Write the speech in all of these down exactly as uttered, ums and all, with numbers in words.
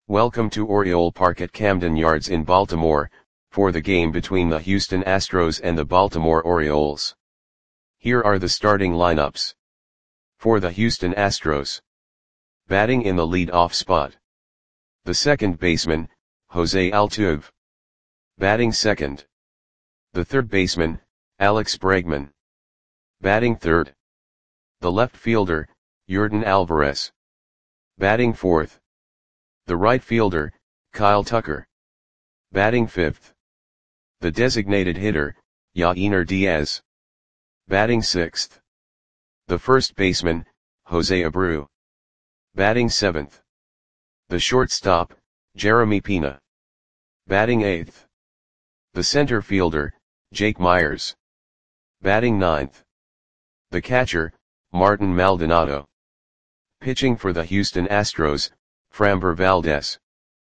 Welcome to Oriole Park at Camden Yards in Baltimore, for the game between the Houston Astros and the Baltimore Orioles. Here are the starting lineups. For the Houston Astros. Batting in the lead-off spot. The second baseman, Jose Altuve. Batting second. The third baseman, Alex Bregman. Batting third. The left fielder, Yordan Alvarez. Batting fourth. The right fielder, Kyle Tucker. Batting fifth. The designated hitter, Yainer Diaz. Batting sixth. The first baseman, Jose Abreu. Batting seventh. The shortstop, Jeremy Pena. Batting eighth. The center fielder, Jake Meyers. Batting ninth. The catcher, Martin Maldonado. Pitching for the Houston Astros, Framber Valdez.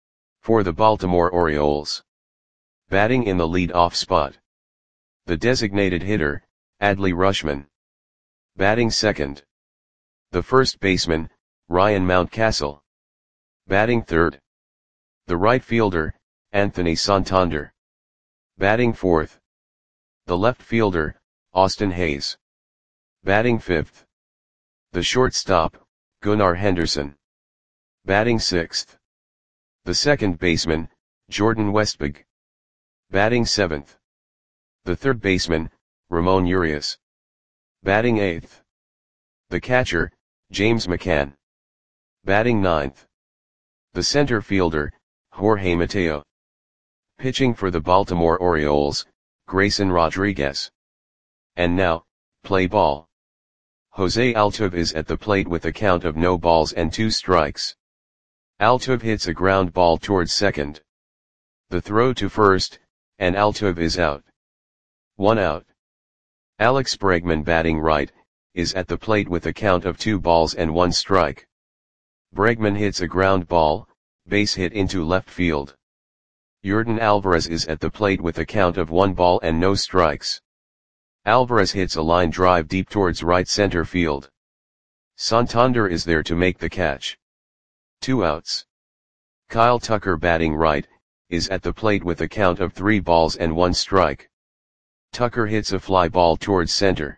For the Baltimore Orioles. Batting in the lead-off spot. The designated hitter, Adley Rutschman. Batting second. The first baseman, Ryan Mountcastle. Batting third. The right fielder, Anthony Santander. Batting fourth. The left fielder, Austin Hayes. Batting fifth. The shortstop, Gunnar Henderson. Batting sixth. The second baseman, Jordan Westburg. Batting seventh. The third baseman, Ramon Urias. Batting eighth. The catcher, James McCann. Batting ninth. The center fielder, Jorge Mateo. Pitching for the Baltimore Orioles, Grayson Rodriguez. And now, play ball. Jose Altuve is at the plate with a count of no balls and two strikes. Altuve hits a ground ball towards second. The throw to first, and Altuve is out. One out. Alex Bregman, batting right, is at the plate with a count of two balls and one strike. Bregman hits a ground ball, base hit into left field. Yordan Alvarez is at the plate with a count of one ball and no strikes. Alvarez hits a line drive deep towards right center field. Santander is there to make the catch. Two outs. Kyle Tucker, batting right, is at the plate with a count of three balls and one strike. Tucker hits a fly ball towards center.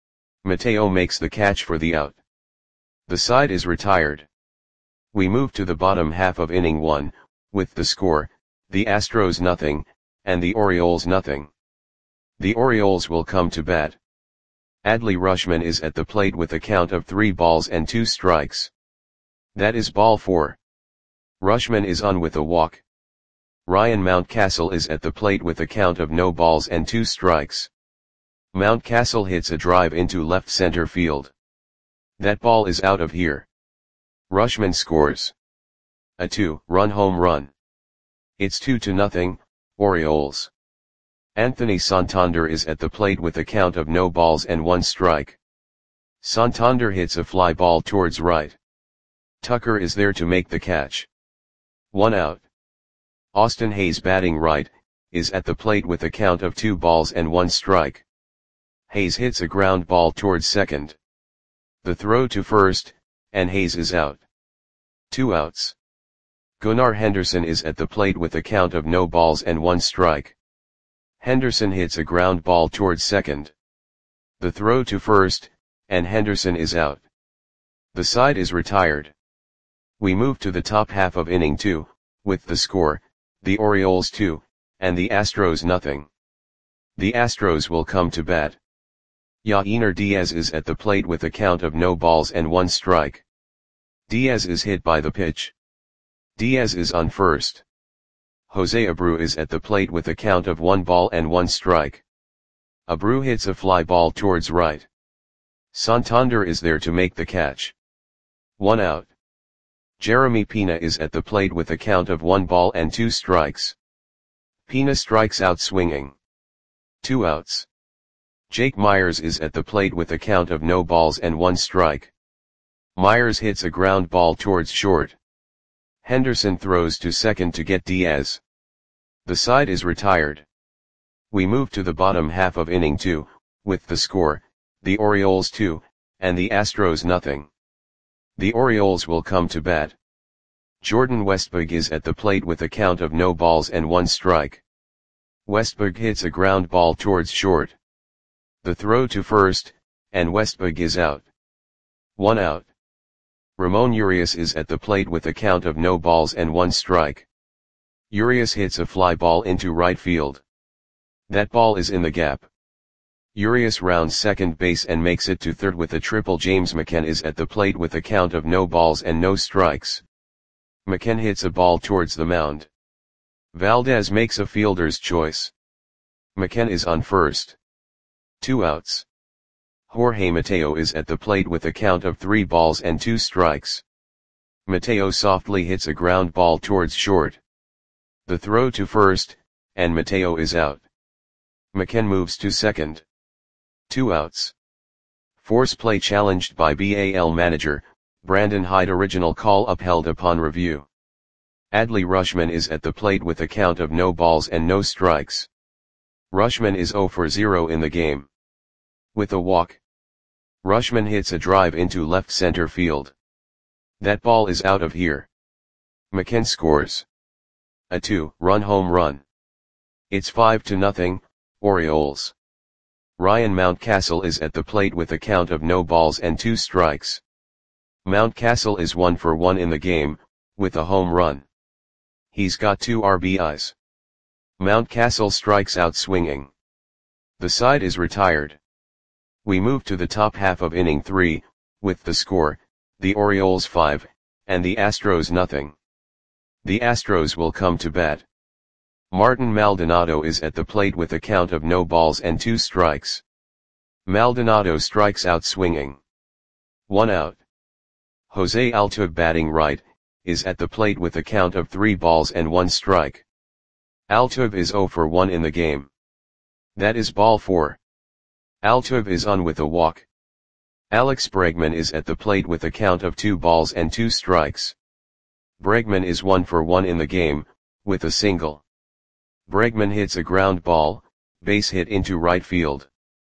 Mateo makes the catch for the out. The side is retired. We move to the bottom half of inning one, with the score, the Astros nothing, and the Orioles nothing. The Orioles will come to bat. Adley Rutschman is at the plate with a count of three balls and two strikes. That is ball four. Rutschman is on with a walk. Ryan Mountcastle is at the plate with a count of no balls and two strikes. Mountcastle hits a drive into left center field. That ball is out of here. Rutschman scores a two-run home run. It's two to nothing, Orioles. Anthony Santander is at the plate with a count of no balls and one strike. Santander hits a fly ball towards right. Tucker is there to make the catch. One out. Austin Hayes, batting right, is at the plate with a count of two balls and one strike. Hayes hits a ground ball towards second. The throw to first, and Hayes is out. Two outs. Gunnar Henderson is at the plate with a count of no balls and one strike. Henderson hits a ground ball towards second. The throw to first, and Henderson is out. The side is retired. We move to the top half of inning two, with the score, the Orioles two, and the Astros nothing. The Astros will come to bat. Yainer Diaz is at the plate with a count of no balls and one strike. Diaz is hit by the pitch. Diaz is on first. Jose Abreu is at the plate with a count of one ball and one strike. Abreu hits a fly ball towards right. Santander is there to make the catch. One out. Jeremy Pena is at the plate with a count of one ball and two strikes. Pena strikes out swinging. Two outs. Jake Meyers is at the plate with a count of no balls and one strike. Meyers hits a ground ball towards short. Henderson throws to second to get Diaz. The side is retired. We move to the bottom half of inning two, with the score, the Orioles two, and the Astros nothing. The Orioles will come to bat. Jordan Westburg is at the plate with a count of no balls and one strike. Westburg hits a ground ball towards short. The throw to first, and Westburg is out. One out. Ramon Urias is at the plate with a count of no balls and one strike. Urias hits a fly ball into right field. That ball is in the gap. Urias rounds second base and makes it to third with a triple. James McCann is at the plate with a count of no balls and no strikes. McCann hits a ball towards the mound. Valdez makes a fielder's choice. McCann is on first. Two outs. Jorge Mateo is at the plate with a count of three balls and two strikes. Mateo softly hits a ground ball towards short. The throw to first, and Mateo is out. McCann moves to second. Two outs. Force play challenged by B A L manager, Brandon Hyde. Original call upheld upon review. Adley Rutschman is at the plate with a count of no balls and no strikes. Rutschman is zero for zero in the game. With a walk. Rutschman hits a drive into left center field. That ball is out of here. McCann scores a two-run home run. It's five to nothing, Orioles. Ryan Mountcastle is at the plate with a count of no balls and two strikes. Mountcastle is one for one in the game, with a home run. He's got two R B Is. Mountcastle strikes out swinging. The side is retired. We move to the top half of inning three, with the score, the Orioles five, and the Astros nothing. The Astros will come to bat. Martin Maldonado is at the plate with a count of no balls and two strikes. Maldonado strikes out swinging. One out. Jose Altuve, batting right, is at the plate with a count of three balls and one strike. Altuve is zero for one in the game. That is ball four. Altuve is on with a walk. Alex Bregman is at the plate with a count of two balls and two strikes. Bregman is one for one in the game, with a single. Bregman hits a ground ball, base hit into right field.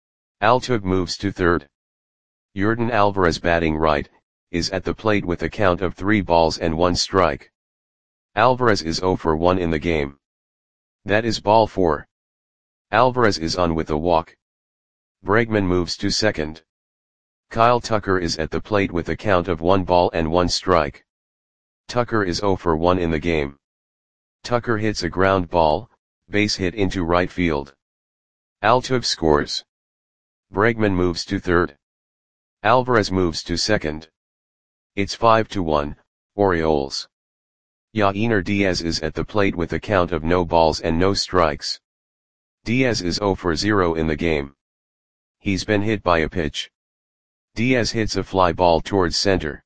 Altuve moves to third. Yordan Alvarez, batting right, is at the plate with a count of three balls and one strike. Alvarez is zero for one in the game. That is ball four. Alvarez is on with a walk. Bregman moves to second. Kyle Tucker is at the plate with a count of one ball and one strike. Tucker is zero for one in the game. Tucker hits a ground ball, base hit into right field. Altuve scores. Bregman moves to third. Alvarez moves to second. It's five to one, Orioles. Yainer Diaz is at the plate with a count of no balls and no strikes. Diaz is zero for zero in the game. He's been hit by a pitch. Diaz hits a fly ball towards center.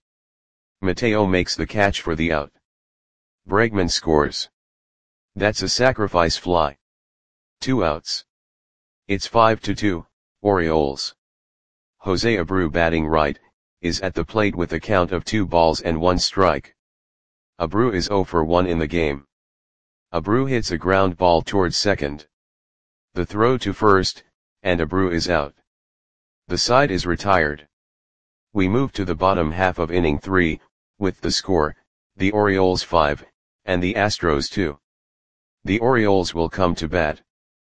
Mateo makes the catch for the out. Bregman scores. That's a sacrifice fly. Two outs. It's five to two, Orioles. Jose Abreu, batting right, is at the plate with a count of two balls and one strike. Abreu is zero for one in the game. Abreu hits a ground ball towards second. The throw to first, and Abreu is out. The side is retired. We move to the bottom half of inning three, with the score, the Orioles five, and the Astros two. The Orioles will come to bat.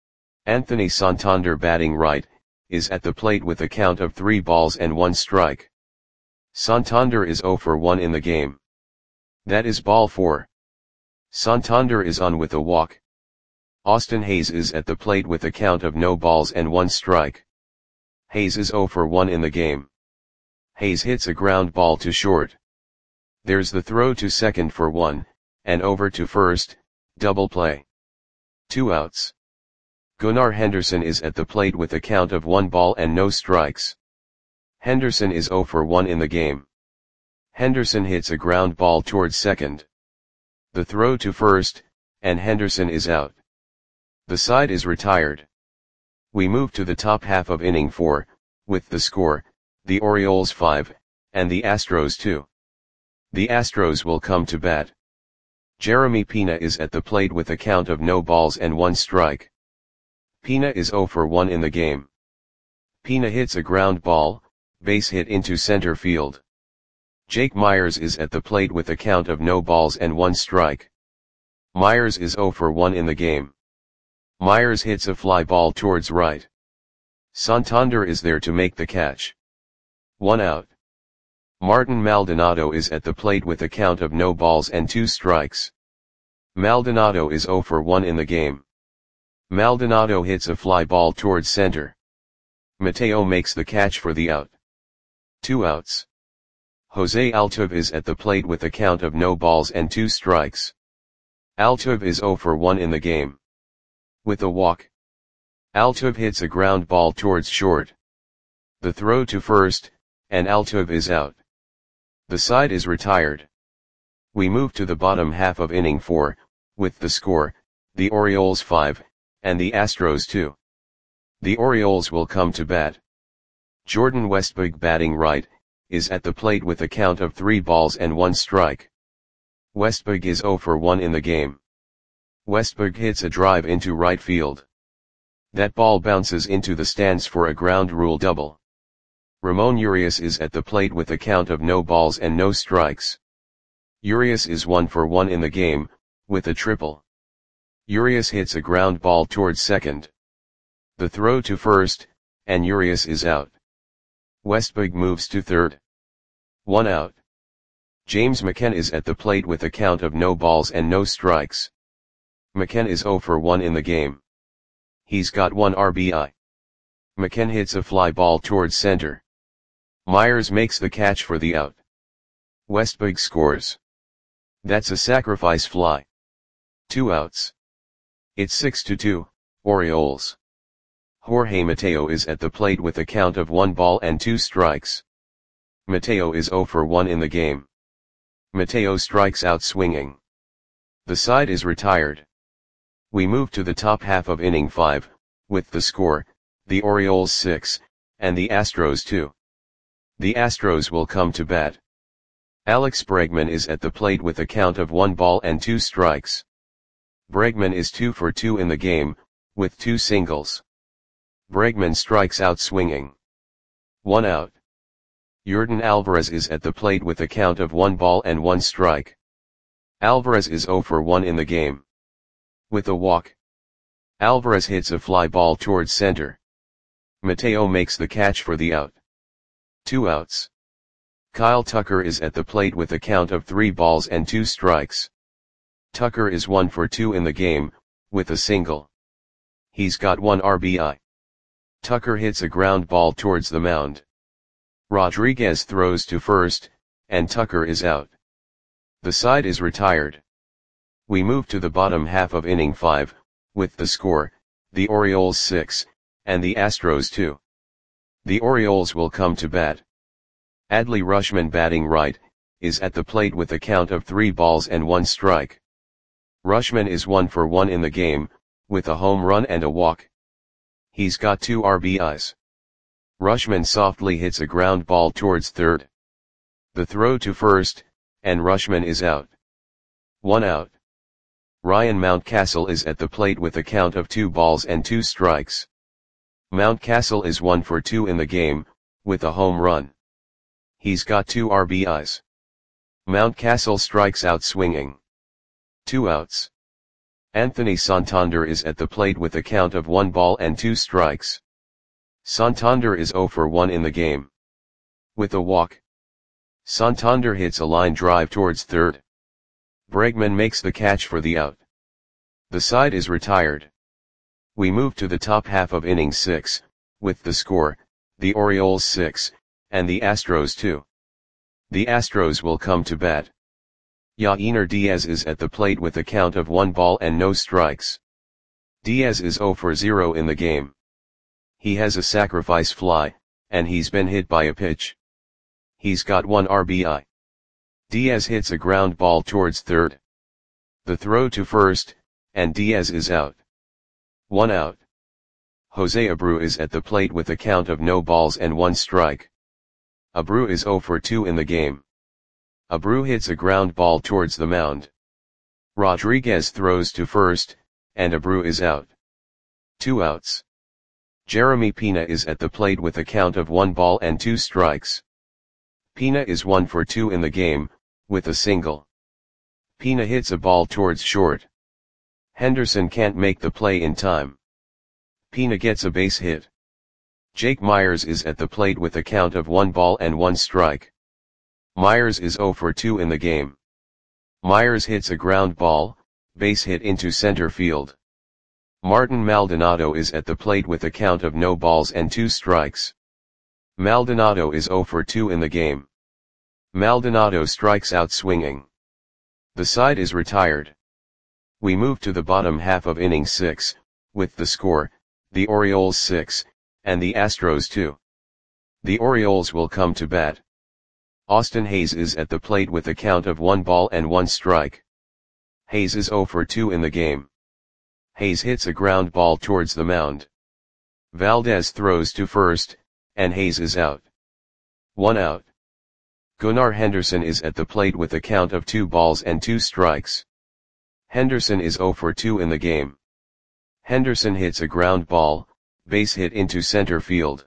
Anthony Santander, batting right, is at the plate with a count of three balls and one strike. Santander is zero for one in the game. That is ball four. Santander is on with a walk. Austin Hayes is at the plate with a count of no balls and one strike. Hayes is zero for one in the game. Hayes hits a ground ball to short. There's the throw to second for one, and over to first, double play. Two outs. Gunnar Henderson is at the plate with a count of one ball and no strikes. Henderson is zero for one in the game. Henderson hits a ground ball towards second. The throw to first, and Henderson is out. The side is retired. We move to the top half of inning four, with the score, the Orioles five, and the Astros two. The Astros will come to bat. Jeremy Pena is at the plate with a count of no balls and one strike. Pena is zero for one in the game. Pena hits a ground ball, base hit into center field. Jake Myers is at the plate with a count of no balls and one strike. Myers is zero for one in the game. Myers hits a fly ball towards right. Santander is there to make the catch. One out. Martin Maldonado is at the plate with a count of no balls and two strikes. Maldonado is zero for one in the game. Maldonado hits a fly ball towards center. Mateo makes the catch for the out. Two outs. Jose Altuve is at the plate with a count of no balls and two strikes. Altuve is zero for one in the game. With a walk. Altuve hits a ground ball towards short. The throw to first, and Altuve is out. The side is retired. We move to the bottom half of inning four, with the score, the Orioles five, and the Astros two. The Orioles will come to bat. Jordan Westburg, batting right, is at the plate with a count of three balls and one strike. Westburg is zero for one in the game. Westburg hits a drive into right field. That ball bounces into the stands for a ground rule double. Ramon Urias is at the plate with a count of no balls and no strikes. Urias is one for one in the game, with a triple. Urias hits a ground ball towards second. The throw to first, and Urias is out. Westburg moves to third. One out. James McCann is at the plate with a count of no balls and no strikes. McCann is zero for one in the game. He's got one R B I. McCann hits a fly ball towards center. Myers makes the catch for the out. Westburg scores. That's a sacrifice fly. Two outs. It's six to two, Orioles. Jorge Mateo is at the plate with a count of one ball and two strikes. Mateo is zero for one in the game. Mateo strikes out swinging. The side is retired. We move to the top half of inning five, with the score, the Orioles six, and the Astros two. The Astros will come to bat. Alex Bregman is at the plate with a count of one ball and two strikes. Bregman is two for two in the game, with two singles. Bregman strikes out swinging. One out. Yordan Alvarez is at the plate with a count of one ball and one strike. Alvarez is zero for one in the game. With a walk. Alvarez hits a fly ball towards center. Mateo makes the catch for the out. Two outs. Kyle Tucker is at the plate with a count of three balls and two strikes. Tucker is one for two in the game, with a single. He's got one R B I. Tucker hits a ground ball towards the mound. Rodriguez throws to first, and Tucker is out. The side is retired. We move to the bottom half of inning five, with the score, the Orioles six, and the Astros two. The Orioles will come to bat. Adley Rutschman, batting right, is at the plate with a count of three balls and one strike. Rutschman is one for one in the game, with a home run and a walk. He's got two R B Is. Rutschman softly hits a ground ball towards third. The throw to first, and Rutschman is out. One out. Ryan Mountcastle is at the plate with a count of two balls and two strikes. Mountcastle is one for two in the game, with a home run. He's got two R B Is. Mountcastle strikes out swinging. Two outs. Anthony Santander is at the plate with a count of one ball and two strikes. Santander is zero for one in the game. With a walk. Santander hits a line drive towards third. Bregman makes the catch for the out. The side is retired. We move to the top half of inning six, with the score, the Orioles six, and the Astros two. The Astros will come to bat. Yainer Diaz is at the plate with a count of one ball and no strikes. Diaz is zero for zero in the game. He has a sacrifice fly, and he's been hit by a pitch. He's got one R B I. Diaz hits a ground ball towards third. The throw to first, and Diaz is out. One out. Jose Abreu is at the plate with a count of no balls and one strike. Abreu is zero for two in the game. Abreu hits a ground ball towards the mound. Rodriguez throws to first, and Abreu is out. Two outs. Jeremy Pena is at the plate with a count of one ball and two strikes. Pina is one for two in the game, with a single. Pina hits a ball towards short. Henderson can't make the play in time. Pina gets a base hit. Jake Myers is at the plate with a count of one ball and one strike. Myers is zero for two in the game. Myers hits a ground ball, base hit into center field. Martin Maldonado is at the plate with a count of no balls and two strikes. Maldonado is zero for two in the game. Maldonado strikes out swinging. The side is retired. We move to the bottom half of inning six, with the score, the Orioles six, and the Astros two. The Orioles will come to bat. Austin Hayes is at the plate with a count of one ball and one strike. Hayes is zero for two in the game. Hayes hits a ground ball towards the mound. Valdez throws to first, and Hayes is out. One out. Gunnar Henderson is at the plate with a count of two balls and two strikes. Henderson is zero for two in the game. Henderson hits a ground ball, base hit into center field.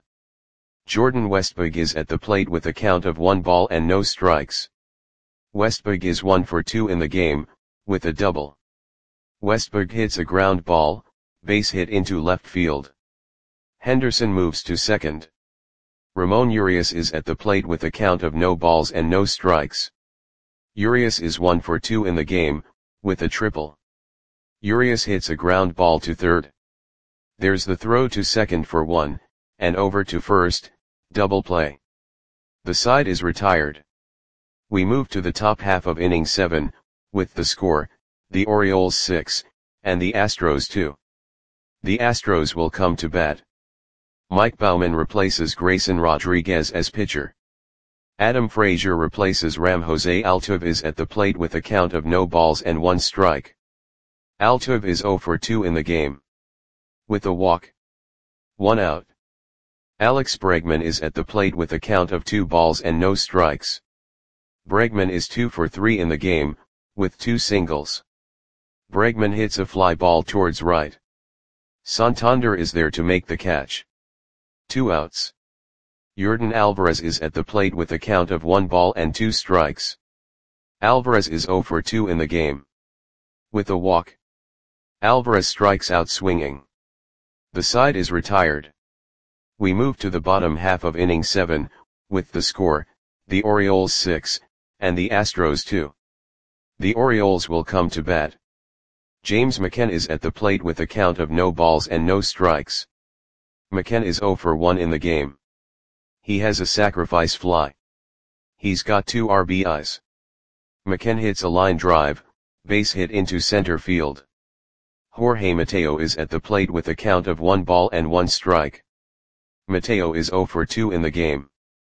Jordan Westburg is at the plate with a count of one ball and no strikes. Westburg is one for two in the game, with a double. Westburg hits a ground ball, base hit into left field. Henderson moves to second. Ramon Urias is at the plate with a count of no balls and no strikes. Urias is one for two in the game, with a triple. Urias hits a ground ball to third. There's the throw to second for one, and over to first, double play. The side is retired. We move to the top half of inning seven, with the score, the Orioles six, and the Astros two. The Astros will come to bat. Mike Baumann replaces Grayson Rodriguez as pitcher. Adam Frazier replaces Ram. Jose Altuve is at the plate with a count of no balls and one strike. Altuve is zero for two in the game. With a walk. One out. Alex Bregman is at the plate with a count of two balls and no strikes. Bregman is two for three in the game, with two singles. Bregman hits a fly ball towards right. Santander is there to make the catch. Two outs. Yordan Alvarez is at the plate with a count of one ball and two strikes. Alvarez is zero for two in the game. With a walk. Alvarez strikes out swinging. The side is retired. We move to the bottom half of inning seven, with the score, the Orioles six, and the Astros two. The Orioles will come to bat. James McCann is at the plate with a count of no balls and no strikes. McCann is zero for one in the game. He has a sacrifice fly. He's got two R B Is. McCann hits a line drive, base hit into center field. Jorge Mateo is at the plate with a count of one ball and one strike. Mateo is zero for two in the game.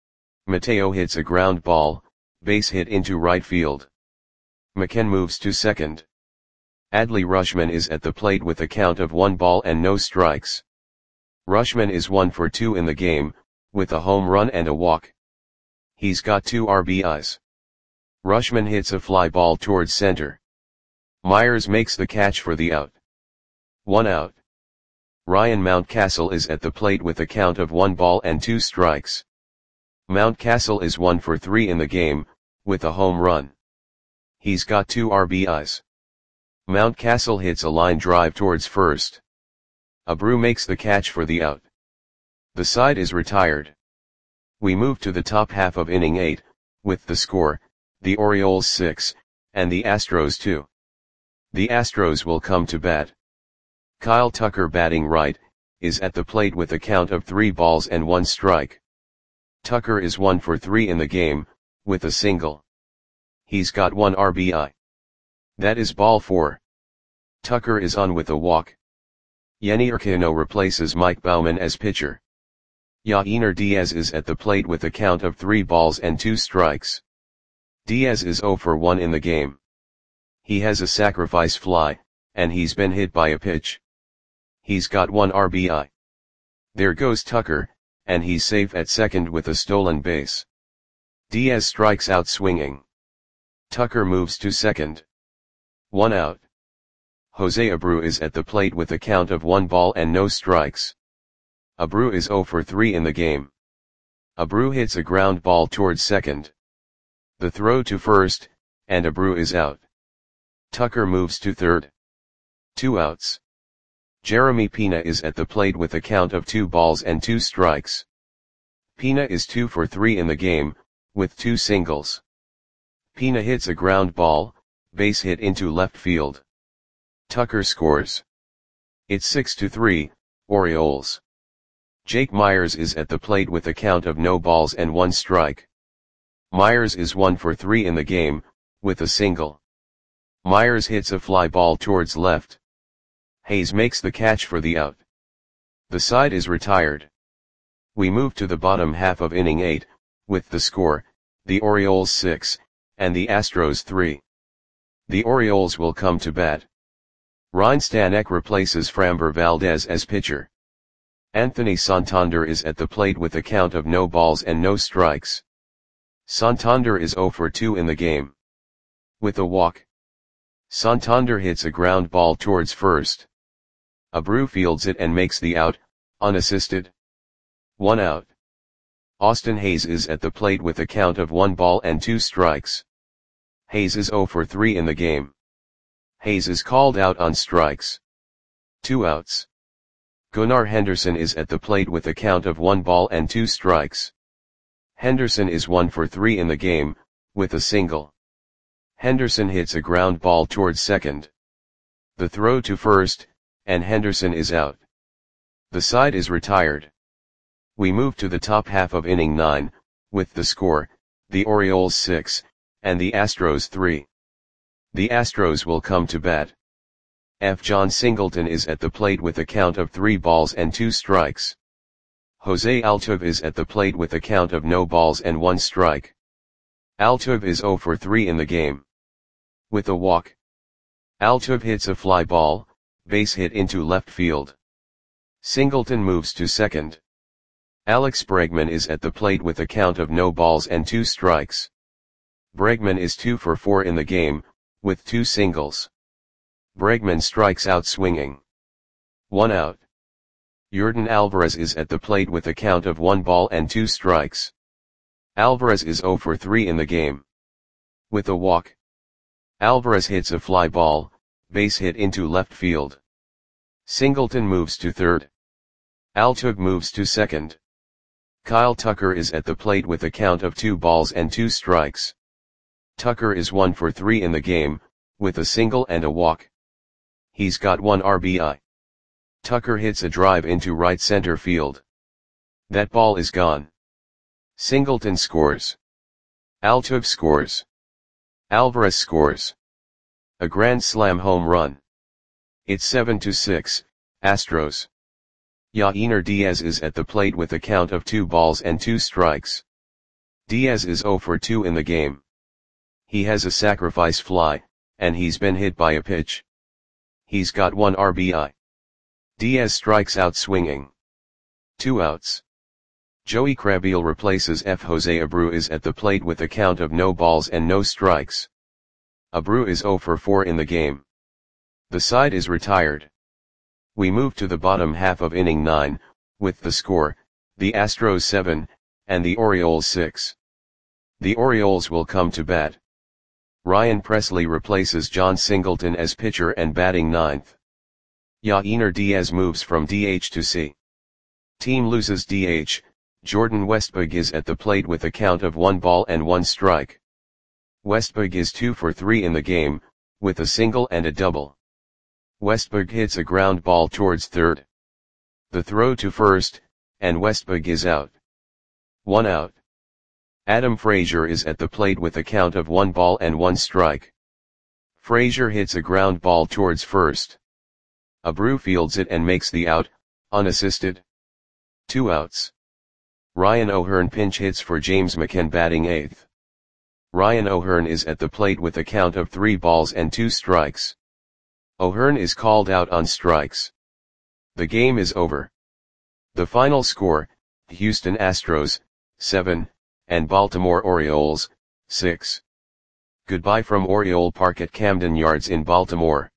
Mateo hits a ground ball, base hit into right field. McCann moves to second. Adley Rutschman is at the plate with a count of one ball and no strikes. Rutschman is one for two in the game, with a home run and a walk. He's got two R B Is. Rutschman hits a fly ball towards center. Myers makes the catch for the out. One out. Ryan Mountcastle is at the plate with a count of one ball and two strikes. Mountcastle is one for three in the game, with a home run. He's got two R B Is. Mountcastle hits a line drive towards first. Abreu makes the catch for the out. The side is retired. We move to the top half of inning eight, with the score, the Orioles six, and the Astros two. The Astros will come to bat. Kyle Tucker, batting right, is at the plate with a count of three balls and one strike. Tucker is one for three in the game, with a single. He's got one R B I. That is ball four. Tucker is on with a walk. Yennier Cano replaces Mike Baumann as pitcher. Yainer Diaz is at the plate with a count of three balls and two strikes. Diaz is zero for one in the game. He has a sacrifice fly, and he's been hit by a pitch. He's got one R B I. There goes Tucker, and he's safe at second with a stolen base. Diaz strikes out swinging. Tucker moves to second. One out. Jose Abreu is at the plate with a count of one ball and no strikes. Abreu is zero for three in the game. Abreu hits a ground ball towards second. The throw to first, and Abreu is out. Tucker moves to third. Two outs. Jeremy Pena is at the plate with a count of two balls and two strikes. Pena is two for three in the game, with two singles. Pena hits a ground ball, base hit into left field. Tucker scores. It's six to three, Orioles. Jake Myers is at the plate with a count of no balls and one strike. Myers is one for three in the game, with a single. Myers hits a fly ball towards left. Hayes makes the catch for the out. The side is retired. We move to the bottom half of inning eight, with the score, the Orioles six, and the Astros three. The Orioles will come to bat. Ryan Stanek replaces Framber Valdez as pitcher. Anthony Santander is at the plate with a count of no balls and no strikes. Santander is zero for two in the game. With a walk. Santander hits a ground ball towards first. Abreu fields it and makes the out, unassisted. One out. Austin Hayes is at the plate with a count of one ball and two strikes. Hayes is zero for three in the game. Hayes is called out on strikes. Two outs. Gunnar Henderson is at the plate with a count of one ball and two strikes. Henderson is one for three in the game, with a single. Henderson hits a ground ball towards second. The throw to first, and Henderson is out. The side is retired. We move to the top half of inning nine, with the score, the Orioles six, and the Astros three. The Astros will come to bat. F. John Singleton is at the plate with a count of three balls and two strikes. Jose Altuve is at the plate with a count of no balls and one strike. Altuve is zero for three in the game. With a walk. Altuve hits a fly ball, base hit into left field. Singleton moves to second. Alex Bregman is at the plate with a count of no balls and two strikes. Bregman is two for four in the game, with two singles. Bregman strikes out swinging. One out. Yordan Alvarez is at the plate with a count of one ball and two strikes. Alvarez is zero for three in the game. With a walk. Alvarez hits a fly ball, base hit into left field. Singleton moves to third. Altuve moves to second. Kyle Tucker is at the plate with a count of two balls and two strikes. Tucker is one for three in the game, with a single and a walk. He's got one R B I. Tucker hits a drive into right center field. That ball is gone. Singleton scores. Altuve scores. Alvarez scores. A grand slam home run. It's seven to six, Astros. Yainer Diaz is at the plate with a count of two balls and two strikes. Diaz is zero for two in the game. He has a sacrifice fly, and he's been hit by a pitch. He's got one R B I. Diaz strikes out swinging. Two outs. Joey Krabbeal replaces F. Jose Abreu is at the plate with a count of no balls and no strikes. Abreu is zero for four in the game. The side is retired. We move to the bottom half of inning nine, with the score, the Astros seven, and the Orioles six. The Orioles will come to bat. Ryan Presley replaces John Singleton as pitcher and batting ninth. Yainer Diaz moves from D H to C. Team loses D H, Jordan Westburg is at the plate with a count of one ball and one strike. Westburg is two for three in the game, with a single and a double. Westburg hits a ground ball towards third. The throw to first, and Westburg is out. One out. Adam Frazier is at the plate with a count of one ball and one strike. Frazier hits a ground ball towards first. Abreu fields it and makes the out, unassisted. Two outs. Ryan O'Hearn pinch hits for James McCann batting eighth. Ryan O'Hearn is at the plate with a count of three balls and two strikes. O'Hearn is called out on strikes. The game is over. The final score, Houston Astros, seven, and Baltimore Orioles, six. Goodbye from Oriole Park at Camden Yards in Baltimore.